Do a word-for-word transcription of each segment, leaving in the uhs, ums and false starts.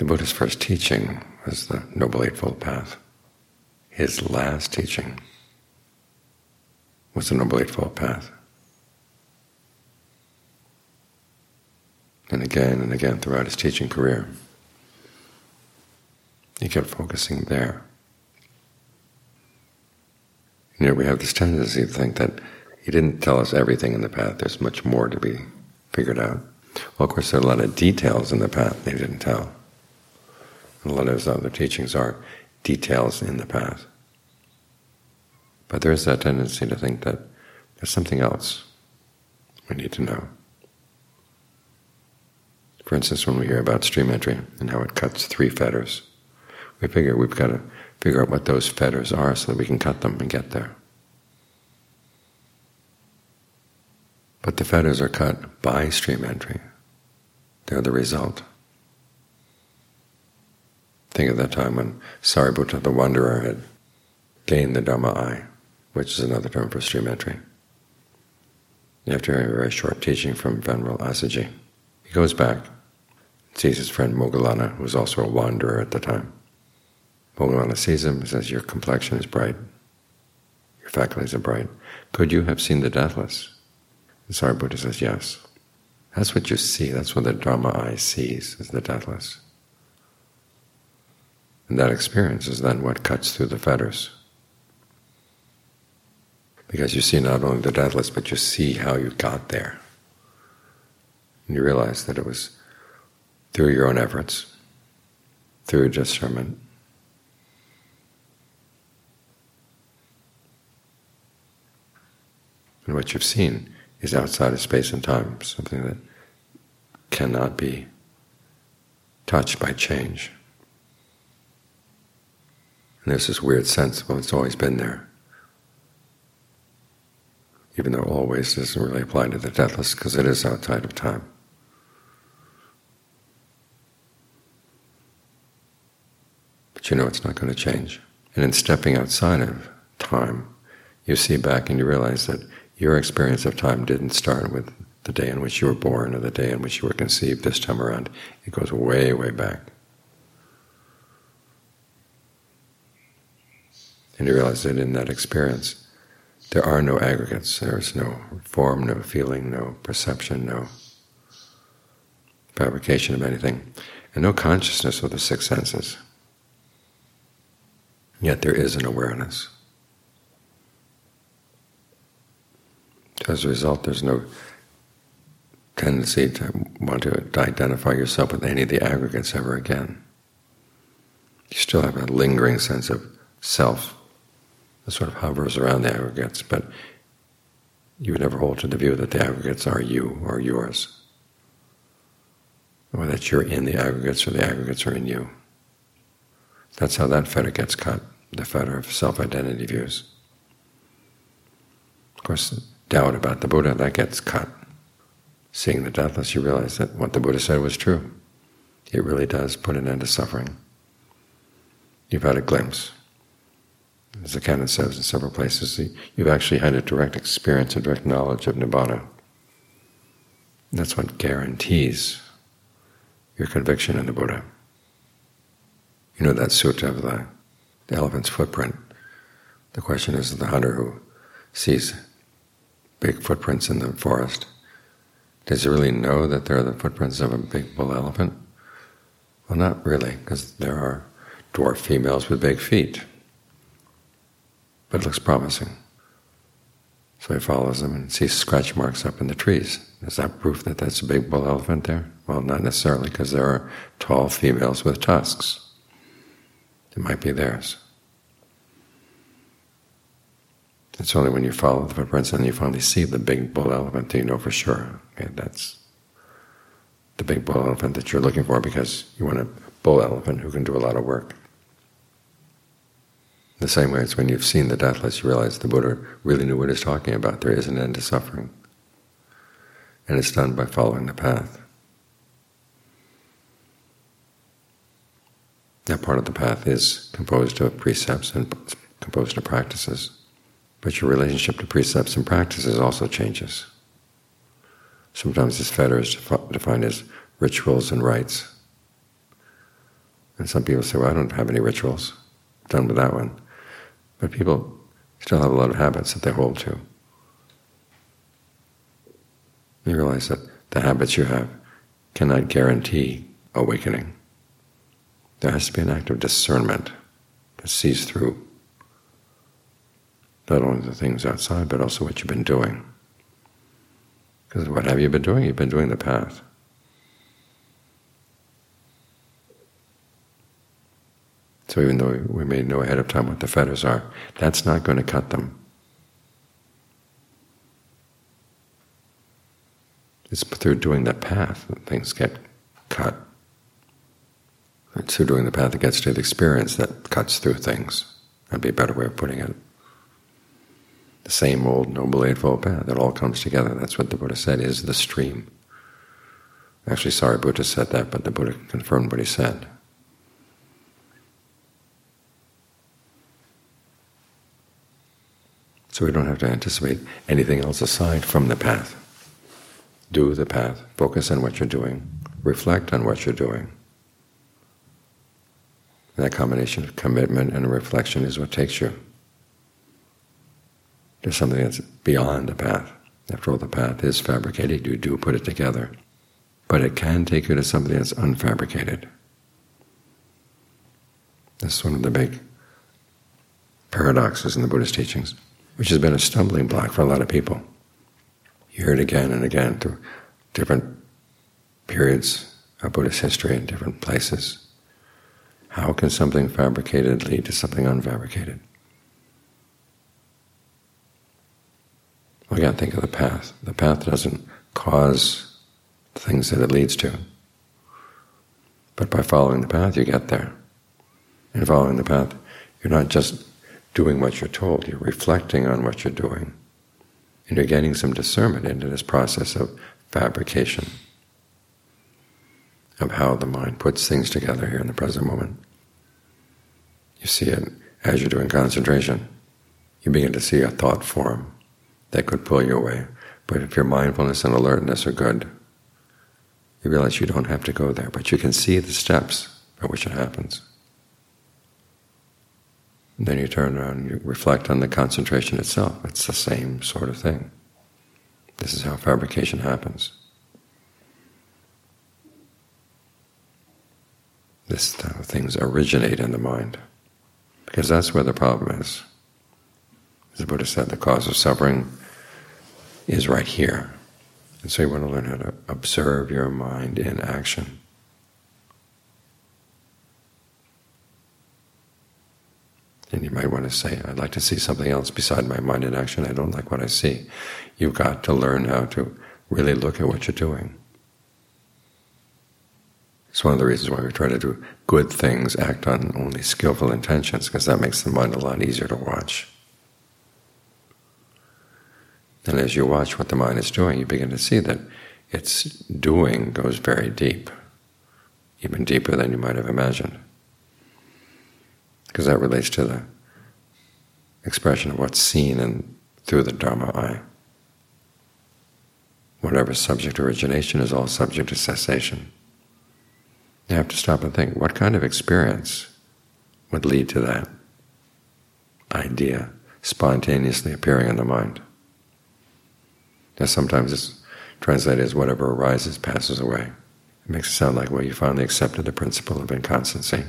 The Buddha's first teaching was the Noble Eightfold Path. His last teaching was the Noble Eightfold Path. And again and again throughout his teaching career, he kept focusing there. You know, we have this tendency to think that he didn't tell us everything in the path. There's much more to be figured out. Well, of course, there are a lot of details in the path they didn't tell. And a lot of his other teachings are details in the path. But there is that tendency to think that there's something else we need to know. For instance, when we hear about stream entry and how it cuts three fetters, we figure we've got to figure out what those fetters are so that we can cut them and get there. But the fetters are cut by stream entry. They're the result. Think of that time when Sariputta the Wanderer had gained the Dhamma eye, which is another term for stream entry. After a very short teaching from Venerable Assaji, he goes back, sees his friend Moggallana, who was also a wanderer at the time. Moggallana sees him and says, "Your complexion is bright. Your faculties are bright. Could you have seen the deathless?" And Sariputta says, "Yes." That's what you see. That's what the Dhamma eye sees, is the deathless. And that experience is then what cuts through the fetters. Because you see not only the deathless, but you see how you got there. And you realize that it was through your own efforts, through discernment. And what you've seen is outside of space and time, something that cannot be touched by change. And there's this weird sense, well, it's always been there. Even though always doesn't really apply to the deathless, because it is outside of time. But you know it's not going to change. And in stepping outside of time, you see back and you realize that your experience of time didn't start with the day in which you were born or the day in which you were conceived this time around. It goes way, way back. And you realize that in that experience, there are no aggregates. There is no form, no feeling, no perception, no fabrication of anything, and no consciousness of the six senses. Yet there is an awareness. As a result, there's no tendency to want to identify yourself with any of the aggregates ever again. You still have a lingering sense of self that sort of hovers around the aggregates, but you would never hold to the view that the aggregates are you or yours, or that you're in the aggregates or the aggregates are in you. That's how that fetter gets cut, the fetter of self-identity views. Of course, doubt about the Buddha, that gets cut. Seeing the deathless, you realize that what the Buddha said was true. It really does put an end to suffering. You've had a glimpse. As the canon says in several places, you've actually had a direct experience, a direct knowledge of Nibbana. And that's what guarantees your conviction in the Buddha. You know that sutta of the, the elephant's footprint. The question is the hunter who sees big footprints in the forest, does he really know that they're the footprints of a big bull elephant? Well, not really, because there are dwarf females with big feet. But it looks promising. So he follows them and sees scratch marks up in the trees. Is that proof that that's a big bull elephant there? Well, not necessarily, because there are tall females with tusks. It might be theirs. It's only when you follow the footprints and you finally see the big bull elephant that you know for sure, okay, that's the big bull elephant that you're looking for, because you want a bull elephant who can do a lot of work. The same way it's when you've seen the deathless, you realize the Buddha really knew what he's talking about. There is an end to suffering. And it's done by following the path. That part of the path is composed of precepts and composed of practices. But your relationship to precepts and practices also changes. Sometimes this fetter is defined as rituals and rites. And some people say, well, I don't have any rituals. Done with that one. But people still have a lot of habits that they hold to. You realize that the habits you have cannot guarantee awakening. There has to be an act of discernment that sees through not only the things outside, but also what you've been doing. Because what have you been doing? You've been doing the path. So even though we may know ahead of time what the fetters are, that's not going to cut them. It's through doing the path that things get cut. It's through doing the path that gets to the experience that cuts through things. That'd be a better way of putting it. The same old Noble Eightfold Path, it all comes together. That's what the Buddha said is the stream. Actually, Sariputta said that, but the Buddha confirmed what he said. So we don't have to anticipate anything else aside from the path. Do the path, focus on what you're doing, reflect on what you're doing. And that combination of commitment and reflection is what takes you to something that's beyond the path. After all, the path is fabricated, you do put it together. But it can take you to something that's unfabricated. This is one of the big paradoxes in the Buddhist teachings, which has been a stumbling block for a lot of people. You hear it again and again through different periods of Buddhist history in different places. How can something fabricated lead to something unfabricated? Well, again, think of the path. The path doesn't cause the things that it leads to. But by following the path, you get there. And following the path, you're not just doing what you're told, you're reflecting on what you're doing. And you're getting some discernment into this process of fabrication, of how the mind puts things together here in the present moment. You see it as you're doing concentration. You begin to see a thought form that could pull you away. But if your mindfulness and alertness are good, you realize you don't have to go there, but you can see the steps by which it happens. And then you turn around and you reflect on the concentration itself. It's the same sort of thing. This is how fabrication happens. This type of things originate in the mind, because that's where the problem is. As the Buddha said, the cause of suffering is right here. And so you want to learn how to observe your mind in action. And you might want to say, I'd like to see something else beside my mind in action. I don't like what I see. You've got to learn how to really look at what you're doing. It's one of the reasons why we try to do good things, act on only skillful intentions, because that makes the mind a lot easier to watch. And as you watch what the mind is doing, you begin to see that its doing goes very deep, even deeper than you might have imagined. Because that relates to the expression of what's seen and through the Dharma eye. Whatever subject origination is all subject to cessation. You have to stop and think, what kind of experience would lead to that idea spontaneously appearing in the mind? Now sometimes it's translated as whatever arises passes away. It makes it sound like, well, you finally accepted the principle of inconstancy.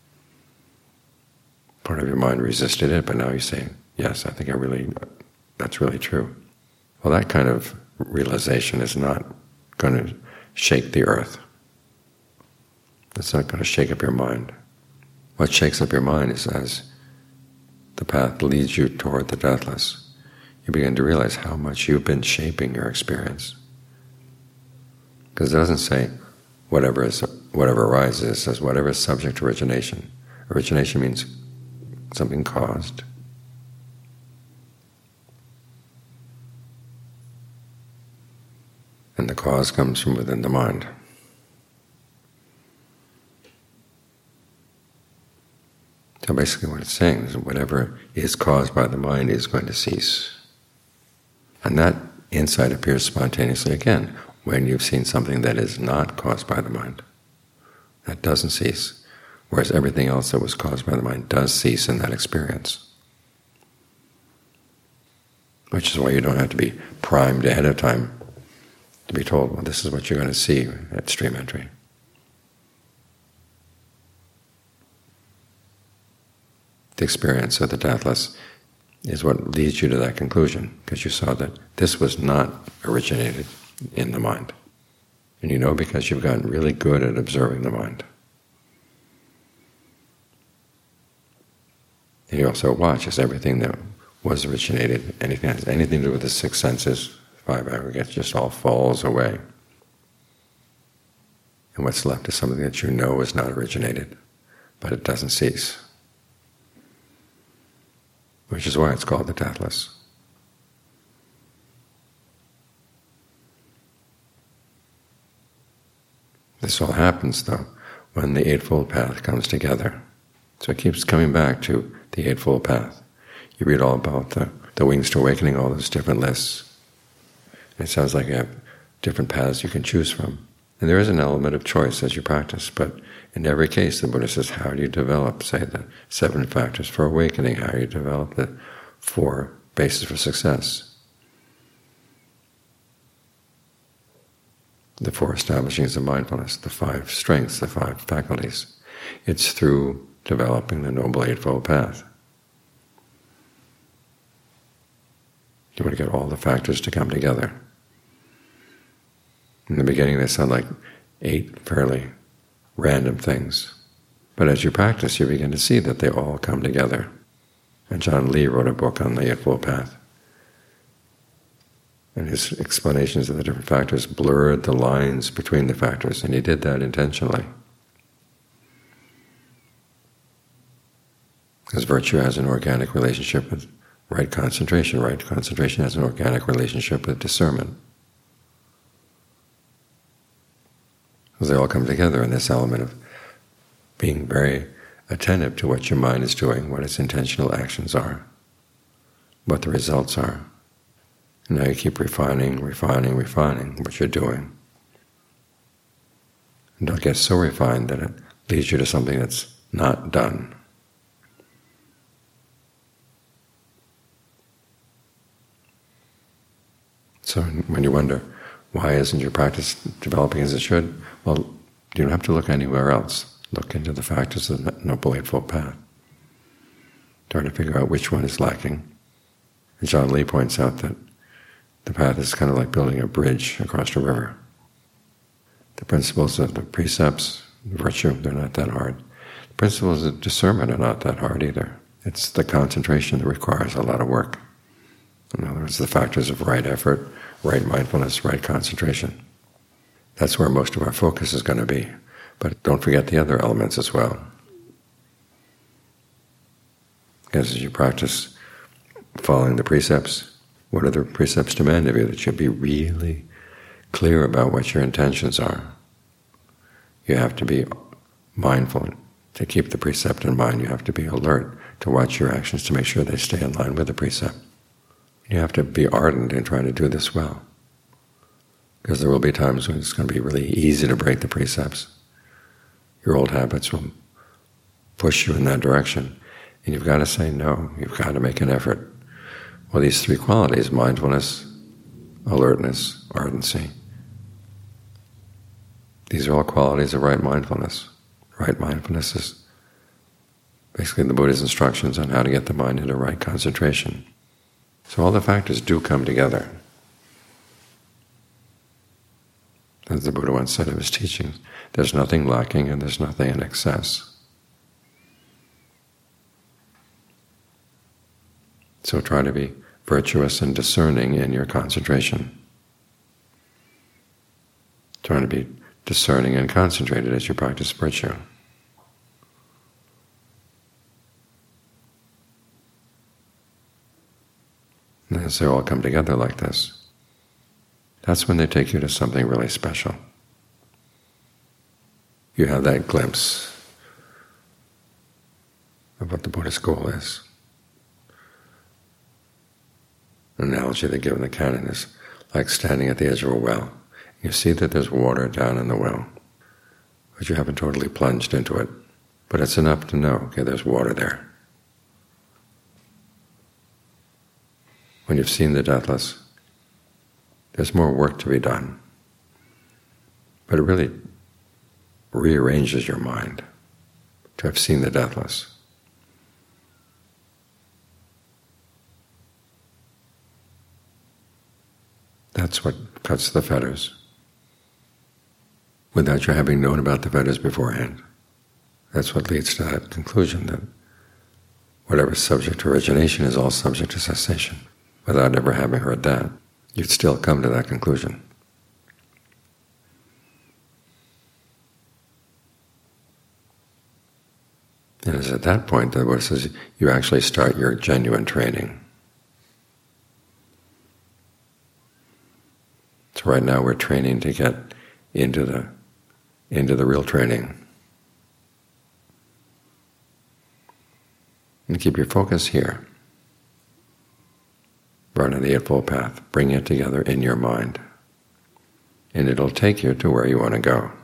Part of your mind resisted it, but now you say, yes, I think I really, that's really true. Well, that kind of realization is not going to shake the earth. It's not going to shake up your mind. What shakes up your mind is as the path leads you toward the deathless, you begin to realize how much you've been shaping your experience. Because it doesn't say whatever is whatever arises, it says whatever is subject to origination. Origination means something caused. And the cause comes from within the mind. So basically what it's saying is whatever is caused by the mind is going to cease. And that insight appears spontaneously again when you've seen something that is not caused by the mind. That doesn't cease. whereas everything else that was caused by the mind does cease in that experience. Which is why you don't have to be primed ahead of time to be told, well, this is what you're going to see at stream entry. The experience of the deathless is what leads you to that conclusion, because you saw that this was not originated in the mind. And you know because you've gotten really good at observing the mind. And you also watch as everything that was originated, anything that has anything to do with the six senses, five aggregates, just all falls away. And what's left is something that you know is not originated, but it doesn't cease. Which is why it's called the deathless. This all happens, though, when the Eightfold Path comes together. So it keeps coming back to the Eightfold Path. You read all about the, the Wings to Awakening, all those different lists. It sounds like you have different paths you can choose from. And there is an element of choice as you practice, but in every case the Buddha says, how do you develop, say, the seven factors for awakening? How do you develop the four bases for success? The four establishings of mindfulness, the five strengths, the five faculties. It's through developing the Noble Eightfold Path. You want to get all the factors to come together. In the beginning they sound like eight fairly random things, but as you practice you begin to see that they all come together. And John Lee wrote a book on the Eightfold Path, and his explanations of the different factors blurred the lines between the factors, and he did that intentionally. Because virtue has an organic relationship with right concentration. Right concentration has an organic relationship with discernment. Because they all come together in this element of being very attentive to what your mind is doing, what its intentional actions are, what the results are. And now you keep refining, refining, refining what you're doing. And don't get so refined that it leads you to something that's not done. So when you wonder, why isn't your practice developing as it should? Well, you don't have to look anywhere else. Look into the factors of the Noble Eightfold Path. Try to figure out which one is lacking. And John Lee points out that the path is kind of like building a bridge across a river. The principles of the precepts, virtue, they're not that hard. The principles of discernment are not that hard either. It's the concentration that requires a lot of work. In other words, the factors of right effort, right mindfulness, right concentration. That's where most of our focus is going to be. But don't forget the other elements as well. Because as you practice following the precepts, what do the precepts demand of you? That you be really clear about what your intentions are. You have to be mindful. To keep the precept in mind, you have to be alert to watch your actions to make sure they stay in line with the precept. You have to be ardent in trying to do this well. Because there will be times when it's going to be really easy to break the precepts. Your old habits will push you in that direction. And you've got to say no. You've got to make an effort. Well, these three qualities, mindfulness, alertness, ardency, these are all qualities of right mindfulness. Right mindfulness is basically the Buddha's instructions on how to get the mind into right concentration. So all the factors do come together. As the Buddha once said of his teachings, there's nothing lacking and there's nothing in excess. So try to be virtuous and discerning in your concentration. Try to be discerning and concentrated as you practice virtue. And as they all come together like this, that's when they take you to something really special. You have that glimpse of what the Buddhist goal is. An analogy they give in the canon is like standing at the edge of a well. You see that there's water down in the well, but you haven't totally plunged into it. But it's enough to know, okay, there's water there. When you've seen the deathless, there's more work to be done. But it really rearranges your mind to have seen the deathless. That's what cuts the fetters, without your having known about the fetters beforehand. That's what leads to that conclusion that whatever subject to origination is all subject to cessation. Without ever having heard that, you'd still come to that conclusion. And it's at that point that Buddha says you actually start your genuine training. So right now we're training to get into the into the real training. And keep your focus here. Run in the Eightfold Path. Bring it together in your mind. And it'll take you to where you want to go.